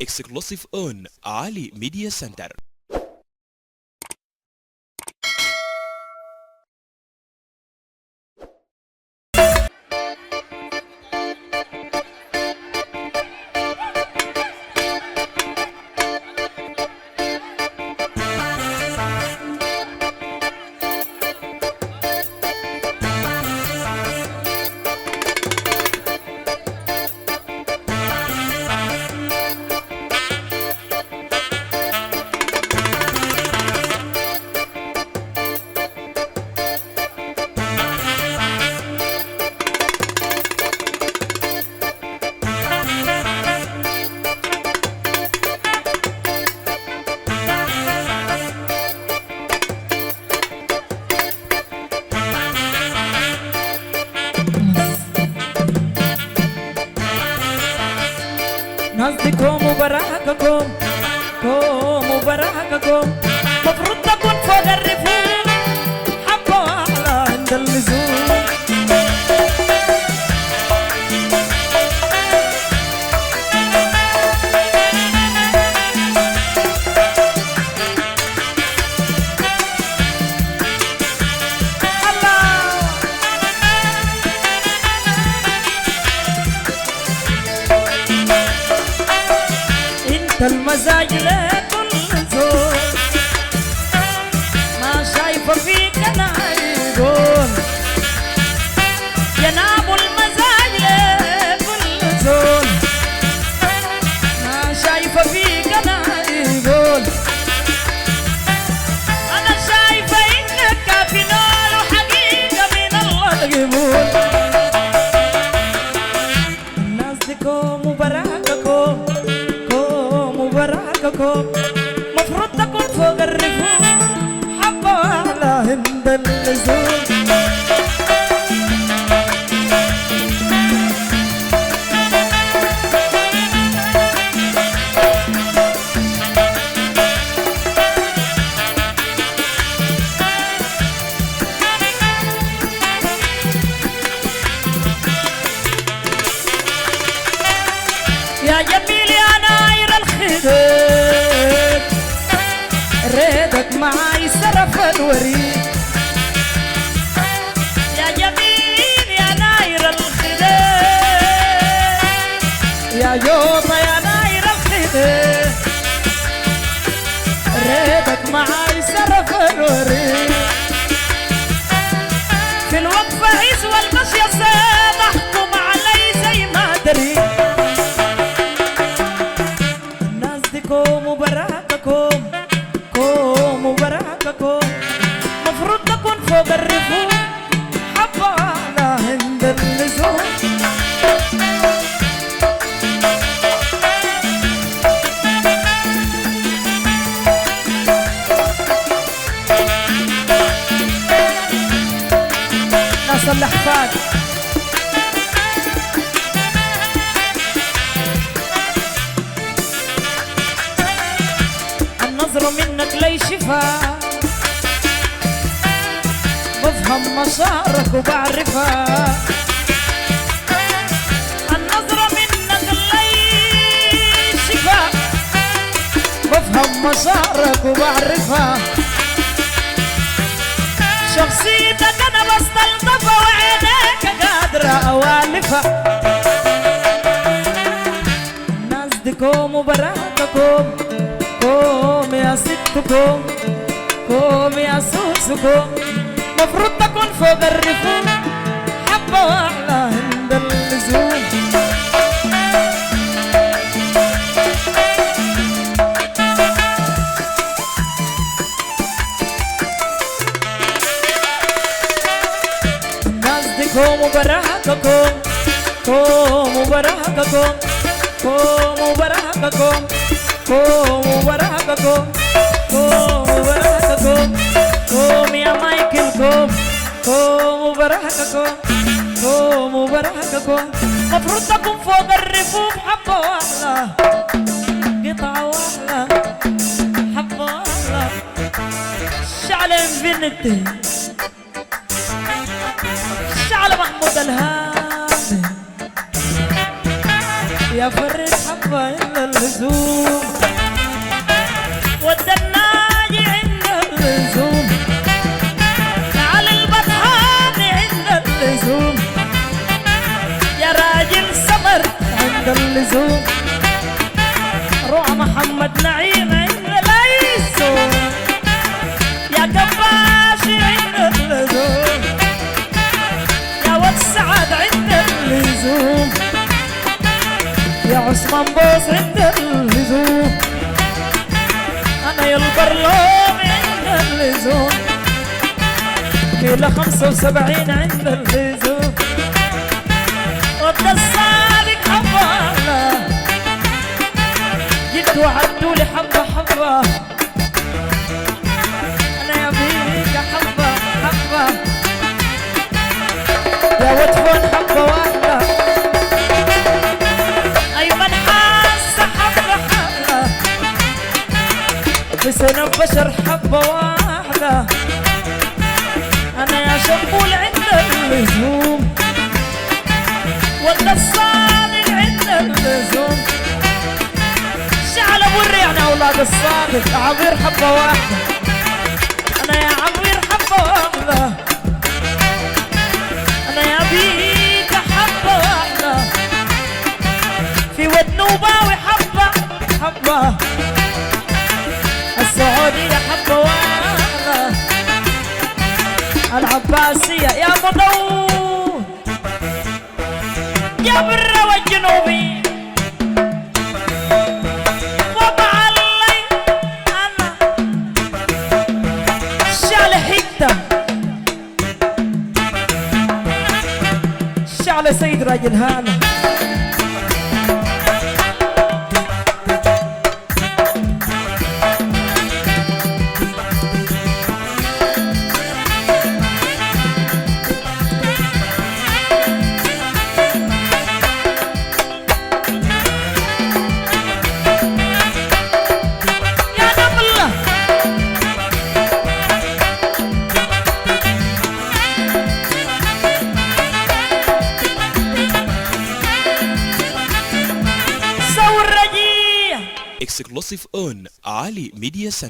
exclusive on Ali Media Center. نصدكم وبراككم وبراككم مفروض تكون فوق الرفوف حبة أعلى عند اللزوم. المزاج لكل زول ما شايفة فيك أنا عيون ينام المزاج لكل زول ما شايفة فيك أنا عيون. أنا شايفة إنك كافي نار وحقيقة من الله تقبول. الناس ديكم وبراككم مفروض تكون فوق الرفوف حبة أعلى عند اللزوم. يا جميل يا ناير الخدود ريدك معاي سرف الوريد. يا جميل يا ناير الخدود يا يوطا يا ناير الخدود ريدك معاي سرف الوريد. في الوقفة عز والمشي صاد احكم علي زي ما دريد. وبراككم وبراككم مفروض تكون فوق الرفوف حبة أعلى عند اللزوم. ناس الأحفاد النظرة منك لي شفا بفهم مشاعرك وبعرفها. النظرة منك لي شفا بفهم مشاعرك وبعرفها. شخصيتك أنا بستلطفها وعينيك قادرة أوالفها. الناس ديكم وبراككم قوم يا ستكم قوم يا سوسكم مفروض تكون فوق الرفوف حبة وأعلى عند اللزوم. الناس ديكم وبراككم وبراككم وبراككم وبراككم وبراككم يا مايكل وبراككم وبراككم مفروض تكون فوق الرفوف حبة واحدة قطعة واحدة حبة واحدة شعل انفينيتي شعل محمود الهادي يا فرد حبة حبة إلا اللزوم ودى الناجي عند اللزوم تعال البطحان عند اللزوم يا راجل صبر عند اللزوم روح محمد نعيم عند اللزوم يا قباشي عند اللزوم يا ود سعد عند اللزوم يا عثمان بوس عند اللزوم انا يا البرلوم عند اللزوم كيلو 75 عند اللزوم ود الصادق حباله جيت وعدوا لي حبه حبه انا يا بيك حبه حبه يا وتفون حبه واحده ايمن حاسه حبه حبه بسنة بشر حبه واحده انا يا شبول عند اللزوم ولا الصادق عند اللزوم شعل ابو الريع يا اولاد الصادق عبير حبه واحده انا يا عبير حبه واحده انا يا بيك حبه واحده في ود نوباوي حبه حبه السعوديه حبه واحده العباسيه يا مضو يا برا والجنوبي وبعلي انا شعل حته شعل سيد راجل هانا exclusive on Ali Media Center.